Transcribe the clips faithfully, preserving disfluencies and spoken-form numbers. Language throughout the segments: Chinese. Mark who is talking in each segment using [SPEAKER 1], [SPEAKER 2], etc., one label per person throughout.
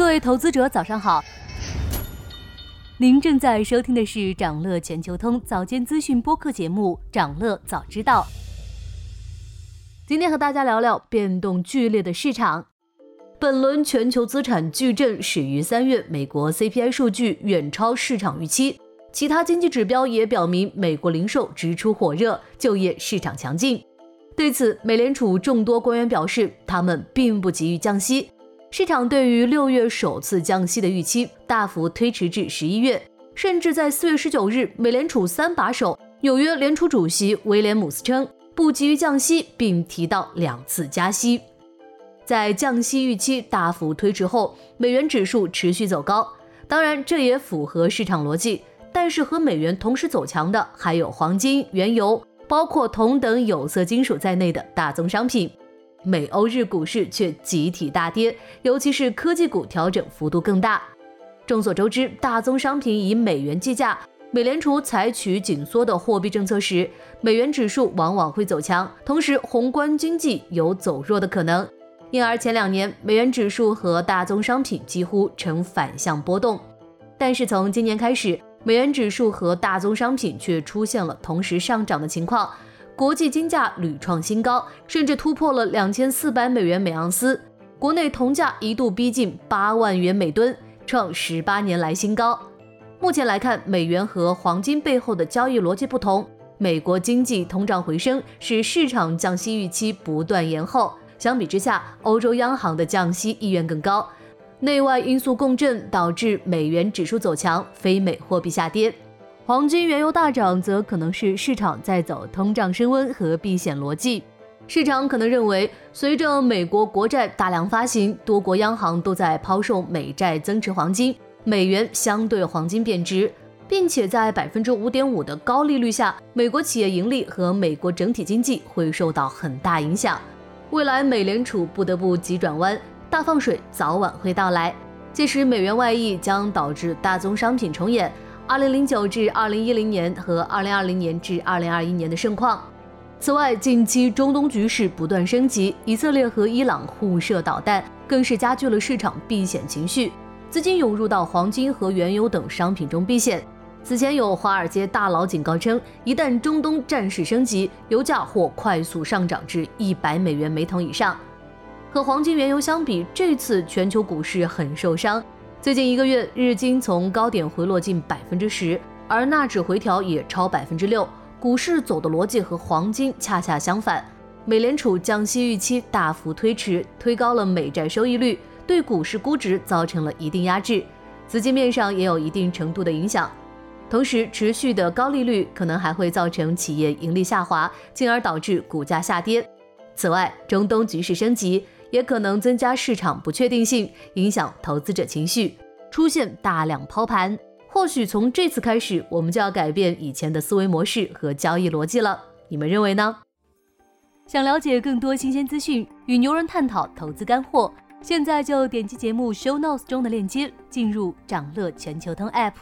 [SPEAKER 1] 各位投资者早上好，您正在收听的是长乐全球通早间资讯播客节目长乐早知道。今天和大家聊聊变动剧烈的市场。本轮全球资产巨震始于三月，美国 C P I 数据远超市场预期，其他经济指标也表明美国零售支出火热，就业市场强劲。对此，美联储众多官员表示，他们并不急于降息。市场对于六月首次降息的预期大幅推迟至十一月，甚至在四月十九日，美联储三把手纽约联储主席威廉姆斯称不急于降息，并提到两次加息。在降息预期大幅推迟后，美元指数持续走高，当然这也符合市场逻辑，但是和美元同时走强的还有黄金、原油，包括铜等有色金属在内的大宗商品。美欧日股市却集体大跌，尤其是科技股调整幅度更大。众所周知，大宗商品以美元计价，美联储采取紧缩的货币政策时，美元指数往往会走强，同时宏观经济有走弱的可能，因而前两年美元指数和大宗商品几乎呈反向波动。但是从今年开始，美元指数和大宗商品却出现了同时上涨的情况，国际金价屡创新高，甚至突破了两千四百美元每盎司，国内铜价一度逼近八万元每吨，创十八年来新高。目前来看，美元和黄金背后的交易逻辑不同，美国经济通胀回升使市场降息预期不断延后，相比之下，欧洲央行的降息意愿更高，内外因素共振导致美元指数走强，非美货币下跌。黄金、原油大涨则可能是市场在走通胀升温和避险逻辑。市场可能认为，随着美国国债大量发行，多国央行都在抛售美债增持黄金，美元相对黄金贬值，并且在 百分之五点五 的高利率下，美国企业盈利和美国整体经济会受到很大影响。未来美联储不得不急转弯，大放水早晚会到来，届时美元外溢将导致大宗商品重演二零零九至二零一零年和二零二零年至二零二一年的盛况。此外，近期中东局势不断升级，以色列和伊朗互射导弹，更是加剧了市场避险情绪，资金涌入到黄金和原油等商品中避险。此前有华尔街大佬警告称，一旦中东战事升级，油价或快速上涨至一百美元每桶以上。和黄金、原油相比，这次全球股市很受伤。最近一个月，日经从高点回落近 百分之十， 而纳指回调也超 百分之六， 股市走的逻辑和黄金恰恰相反。美联储降息预期大幅推迟，推高了美债收益率，对股市估值造成了一定压制，资金面上也有一定程度的影响。同时，持续的高利率可能还会造成企业盈利下滑，进而导致股价下跌。此外，中东局势升级也可能增加市场不确定性，影响投资者情绪，出现大量抛盘。或许从这次开始，我们就要改变以前的思维模式和交易逻辑了，你们认为呢？想了解更多新鲜资讯，与牛人探讨投资干货，现在就点击节目 show notes 中的链接，进入长乐全球通 app。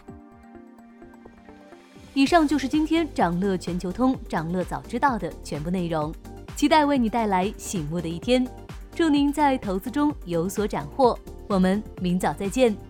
[SPEAKER 1] 以上就是今天长乐全球通长乐早知道的全部内容，期待为你带来醒目的一天。祝您在投资中有所斩获，我们明早再见。